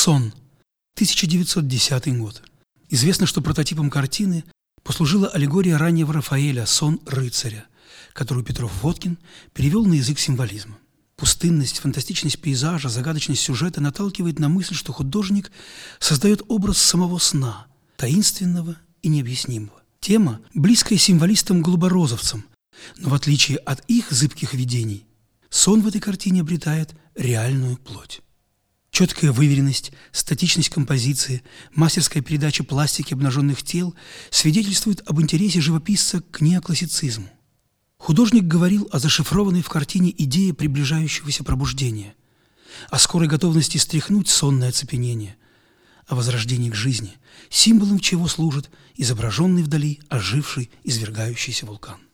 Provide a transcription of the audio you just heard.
Сон. 1910 год. Известно, что прототипом картины послужила аллегория раннего Рафаэля «Сон рыцаря», которую Петров-Водкин перевел на язык символизма. Пустынность, фантастичность пейзажа, загадочность сюжета наталкивает на мысль, что художник создает образ самого сна, таинственного и необъяснимого. Тема, близкая символистам-голуборозовцам, но в отличие от их зыбких видений, сон в этой картине обретает реальную плоть. Четкая выверенность, статичность композиции, мастерская передача пластики обнаженных тел свидетельствуют об интересе живописца к неоклассицизму. Художник говорил о зашифрованной в картине идее приближающегося пробуждения, о скорой готовности стряхнуть сонное оцепенение, о возрождении к жизни, символом чего служит изображенный вдали оживший извергающийся вулкан.